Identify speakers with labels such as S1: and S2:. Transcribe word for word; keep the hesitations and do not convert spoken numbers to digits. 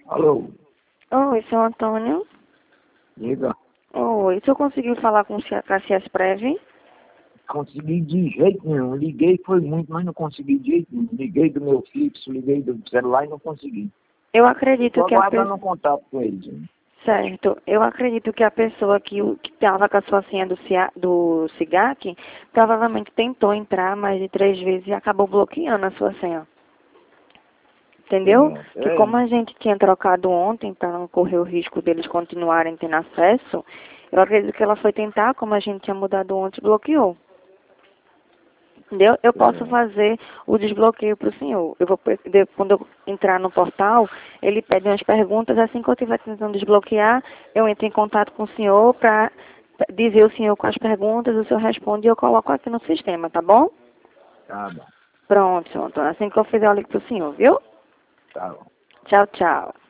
S1: Alô,
S2: Oi, seu Antônio.
S1: diga.
S2: Oi, o senhor conseguiu falar com o C- com a C S Prev?
S1: Consegui de jeito nenhum. Liguei, foi muito, mas não consegui de jeito nenhum. Liguei do meu fixo, liguei do celular e não consegui.
S2: Eu acredito
S1: Estou
S2: que a
S1: aguardando
S2: pessoa...
S1: um contato com eles. hein?
S2: Certo, eu acredito que a pessoa que estava com a sua senha do, Cia- do SIGAC provavelmente tentou entrar mais de três vezes e acabou bloqueando a sua senha. Entendeu?
S1: Pronto.
S2: Que
S1: É,
S2: como a gente tinha trocado ontem para não correr o risco deles continuarem tendo acesso, eu acredito que ela foi tentar, como a gente tinha mudado ontem, bloqueou. Entendeu? Eu posso
S1: é,
S2: fazer o desbloqueio para o senhor. Eu vou, pe- de- quando eu entrar no portal, ele pede umas perguntas. Assim que eu estiver tentando desbloquear, eu entro em contato com o senhor para dizer o senhor quais perguntas, o senhor responde e eu coloco aqui no sistema, tá bom?
S1: tá bom,
S2: Pronto, senhor Antônio. Assim que eu fizer, eu ligo para o senhor, viu?
S1: tá bom.
S2: Tchau, tchau.